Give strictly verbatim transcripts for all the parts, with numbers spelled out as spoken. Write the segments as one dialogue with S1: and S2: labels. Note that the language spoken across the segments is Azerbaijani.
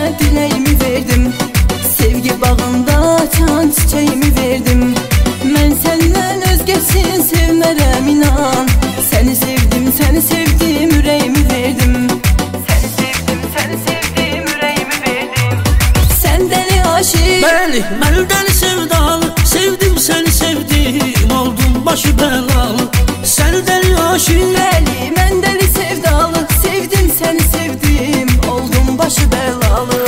S1: diləyimi verdim. Sevgi bağında açan çiçeğimi verdim. Mən səndən özgəsin sevmərəm inan. Səni sevdim, səni sevdim, ürəyimi verdim. Səni sevdim, səni sevdim, ürəyimi verdim. Sən dəli aşiq.
S2: Bəli, mən dəli sevdalı, sevdim səni sevdim, oldum başı bəlalı. Sən dəli aşiq.
S1: Bəli, mən dəli sevdalı, sevdim səni sevdim, oldum başı bəlalı.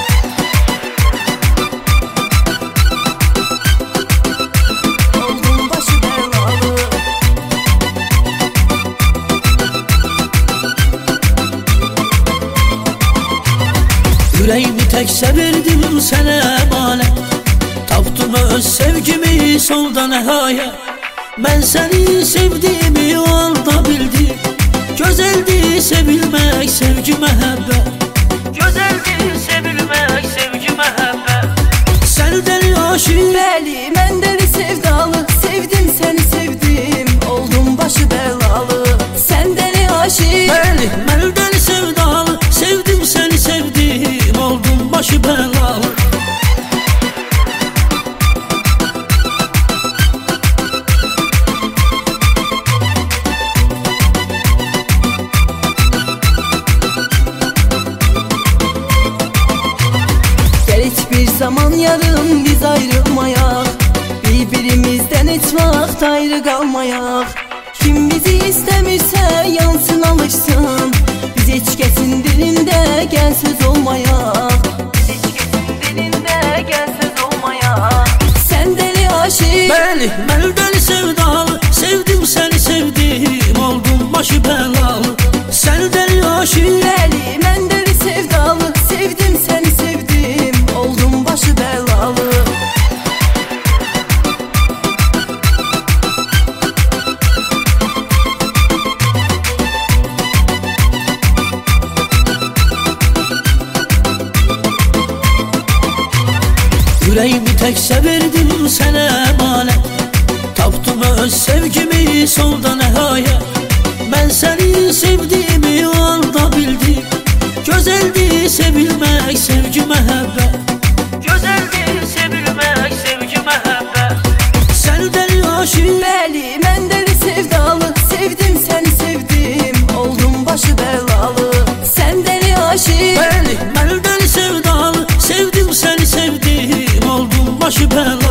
S2: Ürəyimi təkcə verdim sənə əmanət. Tapdım öz sevgimi solda nəhayət. Mən səni sevdiyimi o anda bildim. Gözəldir sevilmək, sevgi məhəbbət. Gözəldir sevilmək, sevgi məhəbbət. Sən dəli aşiq.
S1: Bəli, mən dəli sevdalı, sevdim səni sevdim, oldum başı bəlalı. Sən dəli aşiq.
S2: Bəli, mən dəli sevdalı, sevdim səni sevdim, oldum başı bəlalı.
S1: Gəl heç bir zaman yarım biz ayrılmayaq, bir-birimizdən heç vaxt ayrı qalmayaq. Kim bizi istəmirsə yansın alışsın, biz heç kəsin dilində gəl söz olmayaq. Heç kəsin dilində gəl söz olmayaq. Sən dəli aşiq.
S2: Bəli, mən dəli sevdalı, sevdim səni sevdim, oldum başı bəlalı. Sən dəli aşiq.
S1: Bəli, mən dəli sevdalı, sevdim səni sevdim, oldum başı bəlalı.
S2: Ürəyimi təkcə verdim sənə əmanət. Tapdım öz sevgimi solda nəhayət. Mən səni sevdiyimi o anda bildim. Gözəldir sevilmək, sevgi məhəbbət. Gözəldir sevilmək, sevgi məhəbbət. Sən dəli aşiq.
S1: Bəli, mən dəli sevdalı, sevdim səni sevdim, oldum başı bəlalı. Sən dəli aşiq.
S2: Bəli, mən dəli sevdalı, sevdim səni sevdim, oldum başı bəlalı.